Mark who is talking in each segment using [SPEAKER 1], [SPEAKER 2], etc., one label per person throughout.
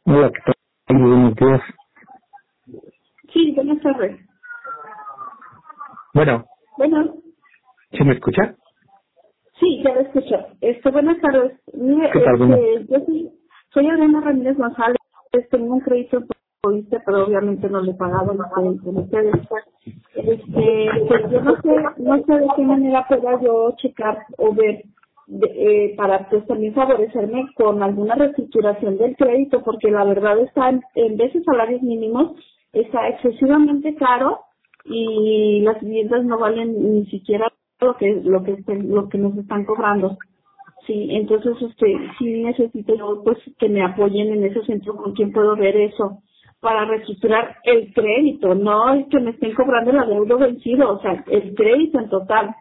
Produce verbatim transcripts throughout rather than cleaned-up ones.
[SPEAKER 1] Hola, ¿qué tal? Muy buenos días.
[SPEAKER 2] Sí, buenas tardes.
[SPEAKER 1] Bueno,
[SPEAKER 2] Bueno,
[SPEAKER 1] ¿se me escucha?
[SPEAKER 2] sí, ya lo escucho. Este, buenas tardes. Mire,
[SPEAKER 1] ¿Qué tal? Bueno,
[SPEAKER 2] este, yo soy, soy Adriana Ramírez González. Tengo un crédito por viste, pero obviamente no le he pagado el crédito con ustedes. Este, pues yo no sé, no sé de qué manera pueda yo checar o ver de, eh, para pues también favorecerme con alguna reestructuración del crédito, porque la verdad está en, en vez de salarios mínimos, está excesivamente caro y las viviendas no valen ni siquiera lo que lo que estén- lo que nos están cobrando. Sí, entonces este sí necesito yo pues que me apoyen en ese centro con quién puedo ver eso para reestructurar el crédito, no el que me estén cobrando el adeudo vencido, o sea, el crédito en total.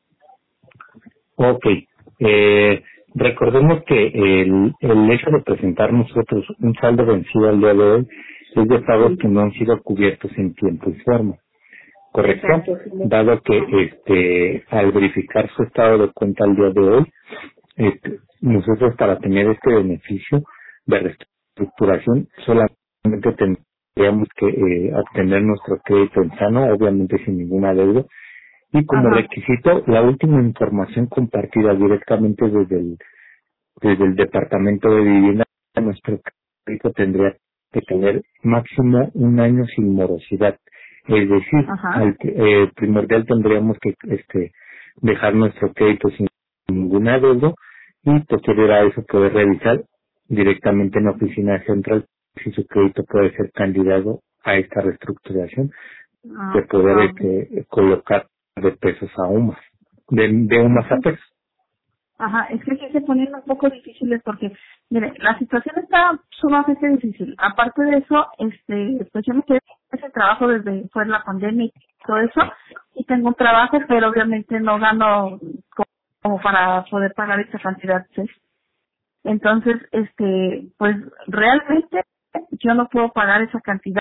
[SPEAKER 1] ok. Eh, recordemos que el, el hecho de presentar nosotros un saldo vencido al día de hoy es de pagos
[SPEAKER 2] Sí,
[SPEAKER 1] que no han sido cubiertos en tiempo y forma, ¿correcto?
[SPEAKER 2] exacto, sí.
[SPEAKER 1] Dado que
[SPEAKER 2] Ajá.
[SPEAKER 1] este al verificar su estado de cuenta al día de hoy, este, nosotros para tener este beneficio de reestructuración solamente tendríamos que eh, obtener nuestro crédito en sano, obviamente sin ninguna deuda, y como
[SPEAKER 2] Ajá.
[SPEAKER 1] requisito la última información compartida directamente desde el, desde el departamento de vivienda, nuestro crédito tendría que tener máximo un año sin morosidad, es decir,
[SPEAKER 2] Ajá.
[SPEAKER 1] al eh, primordial tendríamos que este dejar nuestro crédito sin ninguna deuda y posterior a eso poder revisar directamente en la oficina central si su crédito puede ser candidato a esta reestructuración de
[SPEAKER 2] Ah,
[SPEAKER 1] poder
[SPEAKER 2] ah, ok.
[SPEAKER 1] este, colocar de pesos a UMAS, de, de UMAS a
[SPEAKER 2] Sí.
[SPEAKER 1] pesos.
[SPEAKER 2] Ajá, es que sí se ponen un poco difíciles porque, mire, la situación está sumamente difícil. Aparte de eso, este, pues yo me quedé en ese trabajo desde fue la pandemia y todo eso, y tengo un trabajo, pero obviamente no gano co- como para poder pagar esa cantidad, ¿sí? Entonces, este, pues realmente yo no puedo pagar esa cantidad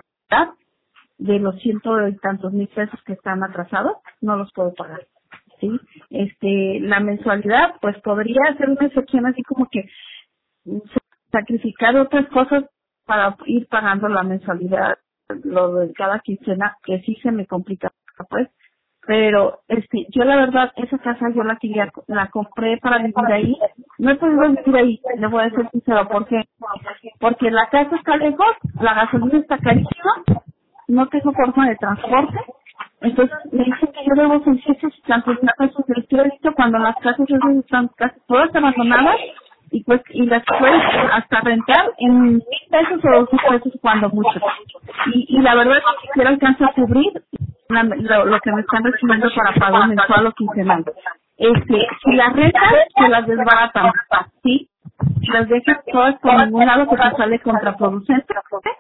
[SPEAKER 2] de los ciento y tantos mil pesos que están atrasados, no los puedo pagar. ¿Sí? Este, la mensualidad, pues podría ser una excepción así como que mm, sacrificar otras cosas para ir pagando la mensualidad, lo de cada quincena, que sí se me complica, pues. Pero, este, yo la verdad, esa casa yo la quería, la compré para vivir ahí. No he podido vivir ahí, le voy a ser sincero, porque, porque la casa está lejos, la gasolina está carísima, no tengo forma de transporte. Entonces me dicen que yo debo seiscientos y tantos mil pesos del crédito cuando las casas esas están casi todas abandonadas y pues y las puedes hasta rentar en mil pesos o dos mil pesos cuando mucho. Y, y la verdad ni siquiera alcanza a cubrir la- lo, lo que me están recibiendo para pago mensual o quincenal. Este, si las rentas se las desbaratan, ¿sí? Si las dejas todas por ningún lado que te sale contraproducente,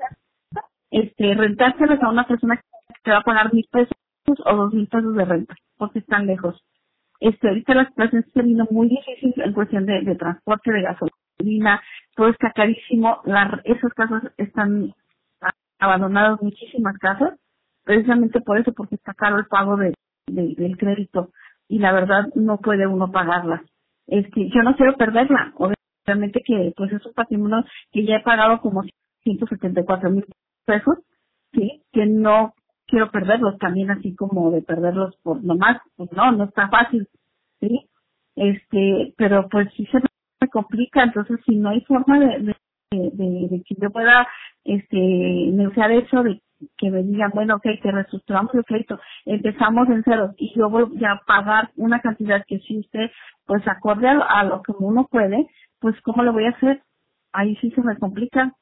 [SPEAKER 2] este, rentárselas a una persona que te va a pagar mil pesos o dos mil pesos de renta, porque están lejos. Este, ahorita la situación está siendo muy difícil en cuestión de, de transporte, de gasolina, todo está carísimo, la, esas casas están a- abandonadas, muchísimas casas, precisamente por eso, porque está caro el pago de, de- del crédito y la verdad no puede uno pagarlas. Este, yo no quiero perderla, obviamente que pues es un patrimonio que ya he pagado como ciento setenta y cuatro mil pesos, sí, que no quiero perderlos también así como de perderlos por nomás, pues no, no está fácil, sí, este, pero pues sí se me complica, entonces si no hay forma de, de, de, de que yo pueda, este, negociar eso, de que me digan, bueno, ok, que reestructuramos el crédito, empezamos en cero y yo voy a pagar una cantidad que sí usted, pues acorde a, a lo que uno puede, pues ¿cómo lo voy a hacer? Ahí sí se me complica.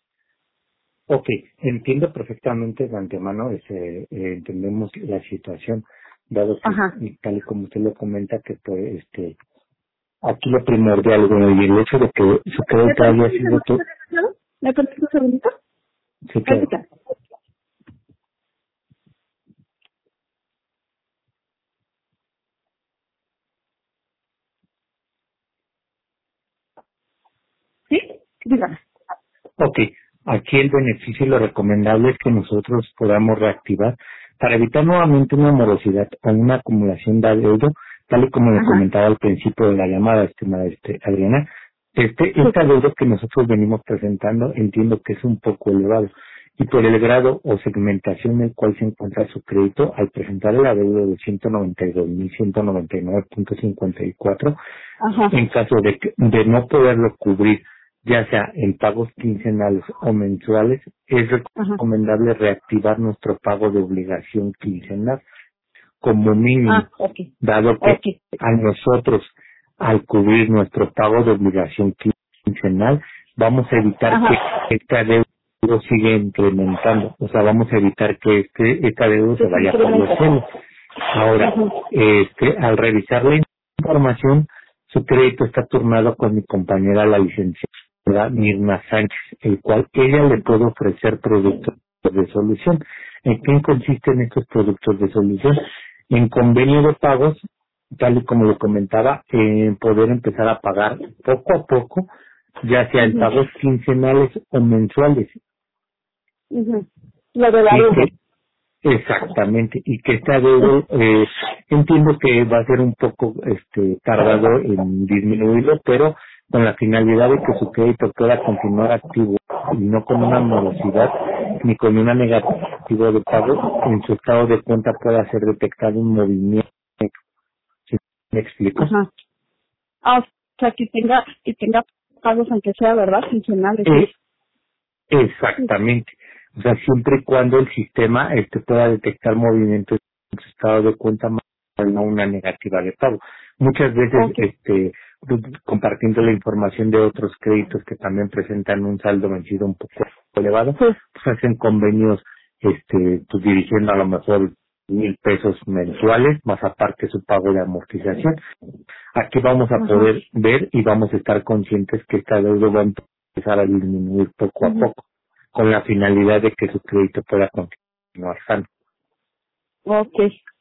[SPEAKER 1] Ok, entiendo perfectamente de antemano, este, eh, entendemos la situación, dado que,
[SPEAKER 2] Ajá.
[SPEAKER 1] y tal y como usted lo comenta, que pues, este, aquí lo primordial, bueno, y el hecho de que su
[SPEAKER 2] ¿Me
[SPEAKER 1] crédito
[SPEAKER 2] permite
[SPEAKER 1] haya
[SPEAKER 2] un
[SPEAKER 1] sido tu,
[SPEAKER 2] segundito, licenciado? ¿Me permite un segundito?
[SPEAKER 1] sí, claro.
[SPEAKER 2] Permítame. ¿Sí? Dígame.
[SPEAKER 1] Ok, aquí el beneficio y lo recomendable es que nosotros podamos reactivar para evitar nuevamente una morosidad o una acumulación de adeudo, tal y como le
[SPEAKER 2] Ajá.
[SPEAKER 1] comentaba al principio de la llamada, estimada este, Adriana. Este, este adeudo que nosotros venimos presentando entiendo que es un poco elevado y por el grado o segmentación en el cual se encuentra su crédito, al presentar el adeudo de ciento noventa y dos mil ciento noventa y nueve punto cincuenta y cuatro, en caso de, que, de no poderlo cubrir, ya sea en pagos quincenales o mensuales, es recomendable Ajá. reactivar nuestro pago de obligación quincenal como mínimo, ah, okay. dado que okay. a nosotros, al cubrir nuestro pago de obligación quincenal, vamos a evitar Ajá. que este adeudo siga incrementando, o sea, vamos a evitar que este, este adeudo se vaya por los cielos. Ahora, Ajá. este, al revisar la información, su crédito está turnado con mi compañera, la licenciada Mirna Sánchez, el cual ella le puede ofrecer productos de solución. ¿En qué consisten estos productos de solución? En convenio de pagos, tal y como lo comentaba, en poder empezar a pagar poco a poco, ya sea en uh-huh. pagos quincenales o mensuales.
[SPEAKER 2] Uh-huh. Lo de la deuda.
[SPEAKER 1] Exactamente, y que este adeudo, eh, entiendo que va a ser un poco este tardado en disminuirlo, pero con la finalidad de que su crédito pueda continuar activo y no con una morosidad ni con una negativa de pago, en su estado de cuenta pueda ser detectado un movimiento. ¿Sí me explico?
[SPEAKER 2] Ajá. Ah, o sea, que tenga, que tenga pagos aunque sea, ¿verdad? Quincenales.
[SPEAKER 1] Eh, exactamente. O sea, siempre y cuando el sistema este pueda detectar movimientos en su estado de cuenta, más no una negativa de pago. Muchas veces, okay. este, compartiendo la información de otros créditos que también presentan un saldo vencido un poco elevado, sí. pues hacen convenios, este, pues dirigiendo a lo mejor mil pesos mensuales, más aparte su pago de amortización. Aquí vamos a uh-huh. poder ver y vamos a estar conscientes que esta deuda va a empezar a disminuir poco uh-huh. a poco, con la finalidad de que su crédito pueda continuar sano.
[SPEAKER 2] Ok.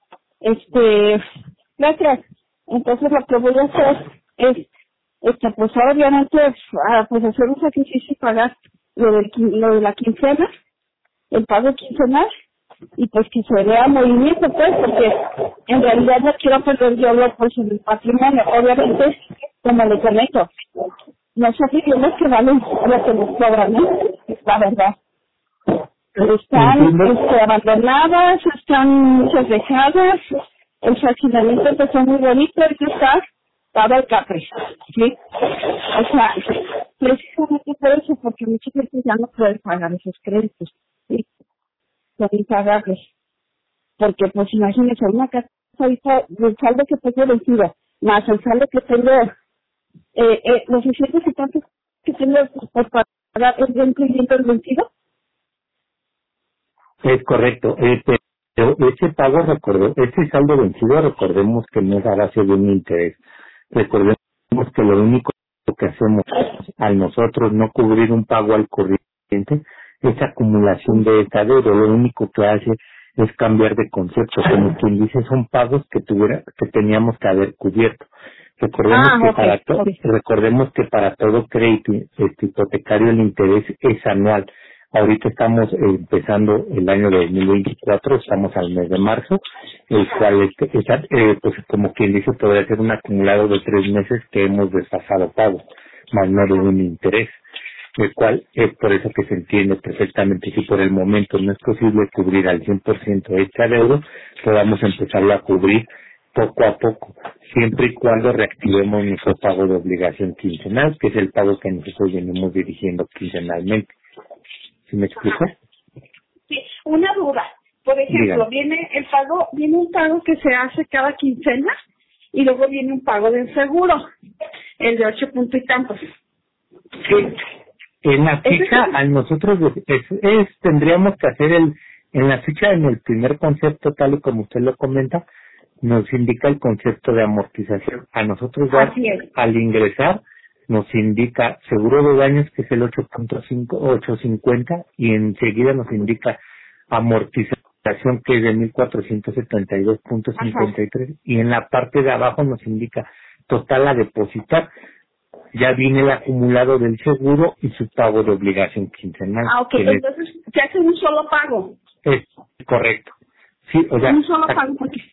[SPEAKER 2] Este, gracias. Entonces lo que voy a hacer es, este, pues obviamente, ah, pues hacer un sacrificio y pagar lo, del, lo de la quincena, el pago quincenal, y pues que se vea movimiento, pues, porque en realidad no quiero perder yo lo, pues, en el patrimonio. Obviamente, como le comento, no son viviendas que valen lo que nos cobran, ¿no? Es la verdad. Están este, abandonadas, están muchas dejadas, el fraccionamiento empezó muy bonito, y está dado el capri, ¿sí? O sea, precisamente por eso, porque mucha gente ya no puede pagar esos créditos, ¿sí? Son impagables. Porque, pues, imagínense, una casa ahorita, el saldo que tengo vencido, más el saldo que tengo, eh, eh, los seiscientos y tantos que tengo por pagar el vencimiento del vencido.
[SPEAKER 1] Es correcto. Este, ese pago, recordemos, ese saldo vencido, recordemos que no es a base de un interés. Recordemos que lo único que hacemos al nosotros no cubrir un pago al corriente es acumulación de esta deuda. Lo único que hace es cambiar de concepto. Como quien dice, son pagos que tuviera, que teníamos que haber cubierto. Recordemos ah, que okay, para todo, okay. recordemos que para todo crédito este, hipotecario el interés es anual. Ahorita estamos eh, empezando el año de dos mil veinticuatro, estamos al mes de marzo, el cual, este, está, eh, pues como quien dice, podría ser un acumulado de tres meses que hemos desfasado pago, más no de un interés, el cual es por eso que se entiende perfectamente si por el momento no es posible cubrir al cien por ciento este adeudo, podamos empezarlo a cubrir poco a poco, siempre y cuando reactivemos nuestro pago de obligación quincenal, que es el pago que nosotros venimos dirigiendo quincenalmente. ¿Sí me explico?
[SPEAKER 2] Sí, una duda. Por ejemplo,
[SPEAKER 1] Dígame.
[SPEAKER 2] viene el pago, viene un pago que se hace cada quincena y luego viene un pago del seguro, el de ocho punto y tantos.
[SPEAKER 1] Sí. En la ficha, a nosotros es, es, tendríamos que hacer el, en la ficha, en el primer concepto, tal y como usted lo comenta, nos indica el concepto de amortización. A nosotros dar, al ingresar, nos indica seguro de daños, que es el ocho punto cinco, ocho cincuenta, y enseguida nos indica amortización, que es de mil cuatrocientos setenta y dos punto cincuenta y tres, y en la parte de abajo nos indica total a depositar. Ya viene el acumulado del seguro y su pago de obligación quincenal.
[SPEAKER 2] Ah, ok, entonces se hace un solo pago.
[SPEAKER 1] Es correcto. Sí, o sea,
[SPEAKER 2] un solo pago porque...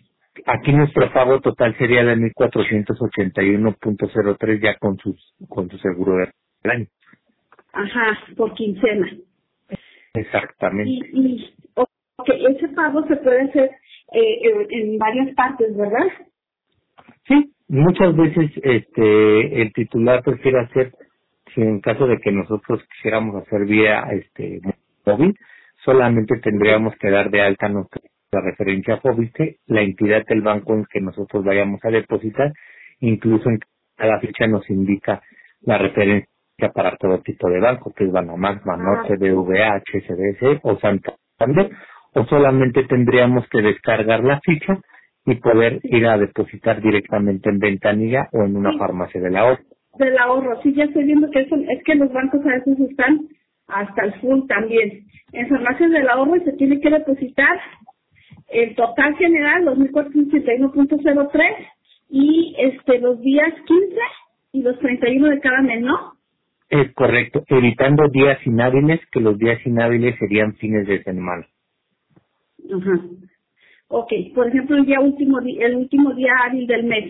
[SPEAKER 1] Aquí nuestro pago total sería de mil cuatrocientos ochenta y uno punto cero tres ya con sus con su seguro del año.
[SPEAKER 2] Ajá, por quincena.
[SPEAKER 1] Exactamente.
[SPEAKER 2] Y, y ok, ese pago se puede hacer eh, en, en varias partes, ¿verdad?
[SPEAKER 1] Sí, muchas veces este el titular prefiere hacer, si en caso de que nosotros quisiéramos hacer vía este móvil, solamente tendríamos que dar de alta nuestra referencia FOBISTE, la entidad del banco en que nosotros vayamos a depositar, incluso en cada ficha nos indica la referencia para todo tipo de banco, que es Banamex, Banorte, B V A, H S B C o Santander, o solamente tendríamos que descargar la ficha y poder ir a depositar directamente en ventanilla o en una
[SPEAKER 2] Sí,
[SPEAKER 1] farmacia del ahorro.
[SPEAKER 2] del ahorro. Sí, ya estoy viendo que eso, es que los bancos a veces están hasta el full también. En farmacias del ahorro se tiene que depositar el total general, dos mil cuatrocientos ochenta y uno punto cero tres, y este los días quince y los treinta y uno de cada mes, ¿no?
[SPEAKER 1] Es correcto, evitando días inhábiles, que los días inhábiles serían fines de semana.
[SPEAKER 2] Ajá. Ok, por ejemplo, el día último, di- el último día hábil del mes.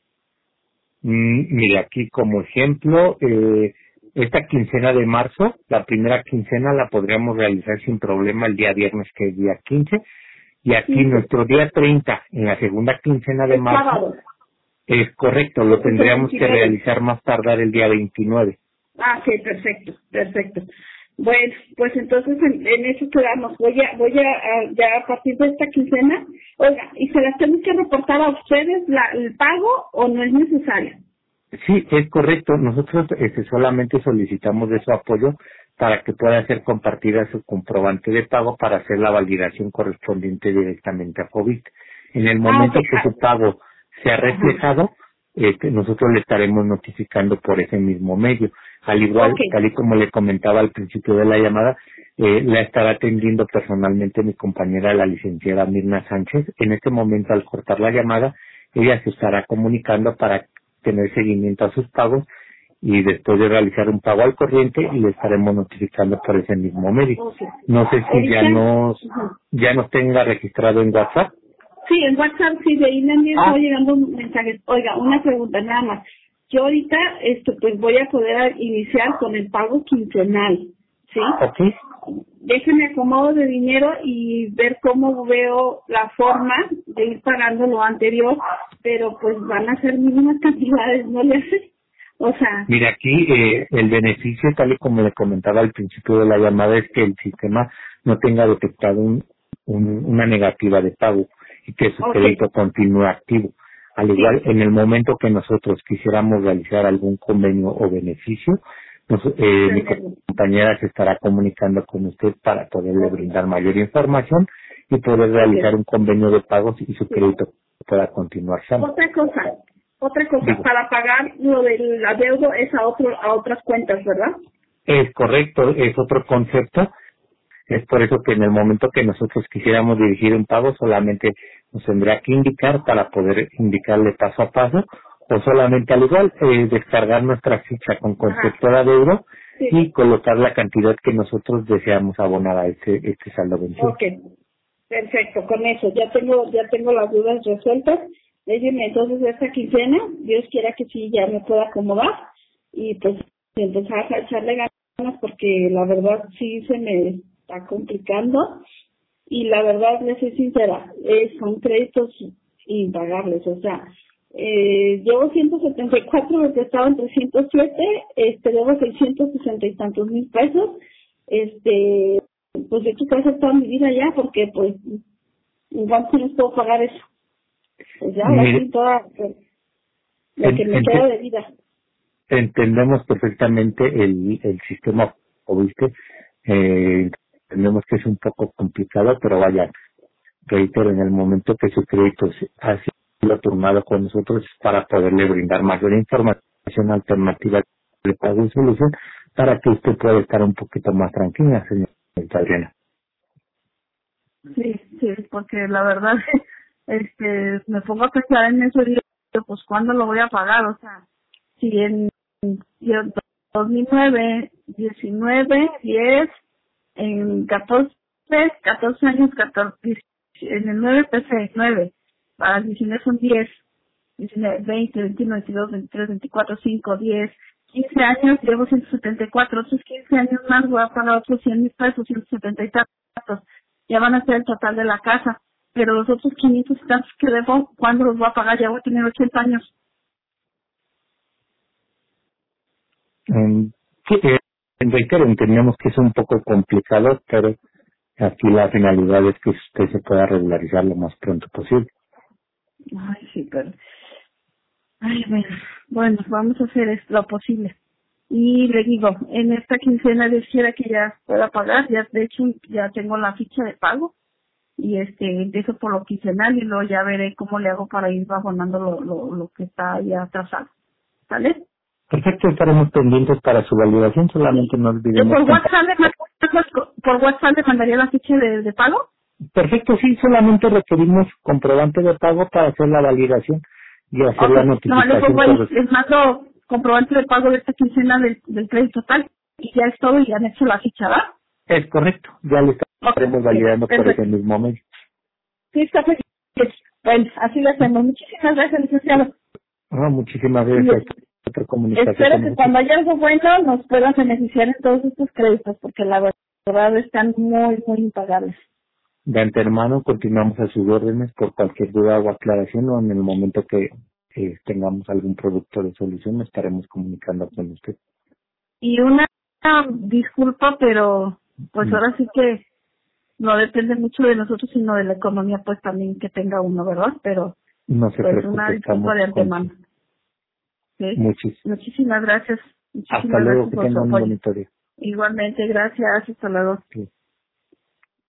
[SPEAKER 1] Mm, mire, aquí como ejemplo, eh, esta quincena de marzo, la primera quincena la podríamos realizar sin problema el día viernes, que es día quince, y aquí
[SPEAKER 2] quince,
[SPEAKER 1] nuestro día treinta, en la segunda quincena de
[SPEAKER 2] el
[SPEAKER 1] marzo,
[SPEAKER 2] sábado.
[SPEAKER 1] es correcto, lo
[SPEAKER 2] Ese es el
[SPEAKER 1] tendríamos que
[SPEAKER 2] veintinueve.
[SPEAKER 1] realizar más tardar el día veintinueve.
[SPEAKER 2] Ah, sí, perfecto, perfecto. Bueno, pues entonces en, en eso quedamos. Voy a, voy a, a- ya a partir de esta quincena, oiga, ¿y se las tengo que reportar a ustedes la, el pago o no es necesario?
[SPEAKER 1] Sí, es correcto. Nosotros este, solamente solicitamos de su apoyo para que pueda ser compartida su comprobante de pago para hacer la validación correspondiente directamente a COVID. En el
[SPEAKER 2] Ah, ok.
[SPEAKER 1] momento que su pago sea
[SPEAKER 2] Ajá.
[SPEAKER 1] reflejado, este, nosotros le estaremos notificando por ese mismo medio. Al igual,
[SPEAKER 2] Ok,
[SPEAKER 1] tal y como le comentaba al principio de la llamada, eh, la estará atendiendo personalmente mi compañera, la licenciada Mirna Sánchez. En este momento, al cortar la llamada, ella se estará comunicando para tener seguimiento a sus pagos y después de realizar un pago al corriente y le estaremos notificando por ese mismo medio.
[SPEAKER 2] ok.
[SPEAKER 1] No sé si ya
[SPEAKER 2] Ahorita,
[SPEAKER 1] nos
[SPEAKER 2] ujú.
[SPEAKER 1] ya nos tenga registrado en WhatsApp.
[SPEAKER 2] Sí, en WhatsApp sí, de ahí me han estado
[SPEAKER 1] Ah,
[SPEAKER 2] llegando mensajes. Oiga, una pregunta nada más. Yo ahorita, este, pues voy a poder iniciar con el pago quincenal, ¿sí?
[SPEAKER 1] ok.
[SPEAKER 2] Déjeme acomodo de dinero y ver cómo veo la forma de ir pagando lo anterior, pero pues van a ser mínimas cantidades, ¿no le hace? O sea,
[SPEAKER 1] Mira, aquí eh, el beneficio, tal y como le comentaba al principio de la llamada, es que el sistema no tenga detectado un, un- una negativa de pago y que su
[SPEAKER 2] ok,
[SPEAKER 1] crédito continúe activo. Al igual,
[SPEAKER 2] sí,
[SPEAKER 1] en el momento que nosotros quisiéramos realizar algún convenio o beneficio, nos- eh, mi
[SPEAKER 2] entenderlo.
[SPEAKER 1] compañera se estará comunicando con usted para poderle
[SPEAKER 2] Ok,
[SPEAKER 1] brindar mayor información y poder
[SPEAKER 2] ok,
[SPEAKER 1] realizar un convenio de pagos y su
[SPEAKER 2] sí.
[SPEAKER 1] crédito pueda continuar sano.
[SPEAKER 2] Otra cosa, otra cosa,
[SPEAKER 1] Digo,
[SPEAKER 2] para pagar lo del adeudo es a otro, a otras cuentas, ¿verdad?
[SPEAKER 1] es correcto, es otro concepto. Es por eso que en el momento que nosotros quisiéramos dirigir un pago, solamente nos tendría que indicar para poder indicarle paso a paso, o solamente al igual eh, descargar nuestra ficha con
[SPEAKER 2] Ajá,
[SPEAKER 1] concepto de adeudo
[SPEAKER 2] sí,
[SPEAKER 1] y colocar la cantidad que nosotros deseamos abonar a este, este saldo vencido.
[SPEAKER 2] ok, perfecto, con eso, ya tengo, ya tengo las dudas resueltas. Déjenme entonces esta quincena, Dios quiera que sí ya me pueda acomodar y pues empezar a echarle ganas porque la verdad sí se me está complicando y la verdad les soy sincera, eh, son créditos impagables, o sea, eh, llevo ciento setenta y cuatro, me prestaban trescientos siete, este, debo seiscientos sesenta y tantos mil pesos, este, pues yo creo que hacer toda mi vida ya, porque pues, ¿en cuánto les puedo pagar eso? Pues ya, ahora
[SPEAKER 1] Mire,
[SPEAKER 2] sí, toda, pues, lo que
[SPEAKER 1] en-
[SPEAKER 2] me queda
[SPEAKER 1] ente-
[SPEAKER 2] de vida.
[SPEAKER 1] entendemos perfectamente el, el sistema, ¿o viste? Eh, entendemos que es un poco complicado, pero vaya, reitero, en el momento que su crédito se- ha sido turnado con nosotros es para poderle brindar mayor información alternativa de pago y solución para que usted pueda estar un poquito más tranquila, señorita Adriana.
[SPEAKER 2] Sí, sí, porque la verdad, este, me pongo a pensar en eso y digo, pues ¿cuándo lo voy a pagar? O sea, si en, si en dos mil nueve, diecinueve, diez, en catorce, catorce años, catorce, en el nueve empecé, nueve. para el diecinueve son diez, diecinueve, veinte, veintiuno, veintidós, veintitrés, veinticuatro, cinco, diez, quince años, llevo ciento setenta y cuatro, otros quince años más voy a pagar otros cien mil pesos, ciento setenta y tantos, ya van a ser el total de la casa, pero los otros quinientos y tantos que debo, ¿cuándo los voy a pagar? Ya voy a tener ochenta años.
[SPEAKER 1] Um, sí, eh, reitero, entendemos que es un poco complicado, pero aquí la finalidad es que usted se pueda regularizar lo más pronto posible.
[SPEAKER 2] Ay, sí, pero... Ay, bueno, bueno, vamos a hacer es lo posible. Y le digo, en esta quincena Dios quiera que ya pueda pagar, ya de hecho ya tengo la ficha de pago y este empiezo por lo quincenal y luego ya veré cómo le hago para ir abonando lo, lo, lo que está ya atrasado. ¿Sale?
[SPEAKER 1] Perfecto, estaremos pendientes para su validación, solamente no
[SPEAKER 2] Yo
[SPEAKER 1] olvidemos...
[SPEAKER 2] por WhatsApp le mand- por WhatsApp le mandaría la ficha de, de pago.
[SPEAKER 1] Perfecto, sí, solamente requerimos comprobante de pago para hacer la validación y hacer
[SPEAKER 2] Ok,
[SPEAKER 1] la
[SPEAKER 2] no, le
[SPEAKER 1] notificación
[SPEAKER 2] pongo ahí,
[SPEAKER 1] correspondiente.
[SPEAKER 2] les mando comprobante de pago de esta quincena del, del crédito total y ya es todo y ya han hecho la ficha, ¿verdad?
[SPEAKER 1] Es correcto, ya le
[SPEAKER 2] Ok,
[SPEAKER 1] estaremos
[SPEAKER 2] bien,
[SPEAKER 1] validando por ese
[SPEAKER 2] perfecto.
[SPEAKER 1] mismo medio.
[SPEAKER 2] Sí, está perfecto. Bueno, así lo hacemos. Muchísimas gracias, licenciado.
[SPEAKER 1] Ah, muchísimas
[SPEAKER 2] Y
[SPEAKER 1] gracias por comunicarse
[SPEAKER 2] espero
[SPEAKER 1] con
[SPEAKER 2] que
[SPEAKER 1] nosotros.
[SPEAKER 2] cuando haya algo bueno nos puedan beneficiar en todos estos créditos, porque la verdad están muy, muy impagables.
[SPEAKER 1] De antemano continuamos a sus órdenes por cualquier duda o aclaración o en el momento que eh, tengamos algún producto de solución estaremos comunicando con usted.
[SPEAKER 2] Y una disculpa, pero pues
[SPEAKER 1] Mm,
[SPEAKER 2] ahora sí que no depende mucho de nosotros, sino de la economía, pues también que tenga uno, ¿verdad? Pero
[SPEAKER 1] No se
[SPEAKER 2] pues una
[SPEAKER 1] preocupe,
[SPEAKER 2] disculpa
[SPEAKER 1] estamos
[SPEAKER 2] de
[SPEAKER 1] con
[SPEAKER 2] antemano. ¿Sí?
[SPEAKER 1] muchis.
[SPEAKER 2] Muchísimas gracias.
[SPEAKER 1] Hasta
[SPEAKER 2] Muchísimas
[SPEAKER 1] luego,
[SPEAKER 2] gracias
[SPEAKER 1] que
[SPEAKER 2] por su
[SPEAKER 1] tengan un
[SPEAKER 2] apoyo.
[SPEAKER 1] bonito día.
[SPEAKER 2] Igualmente, gracias. Hasta luego.
[SPEAKER 1] Sí.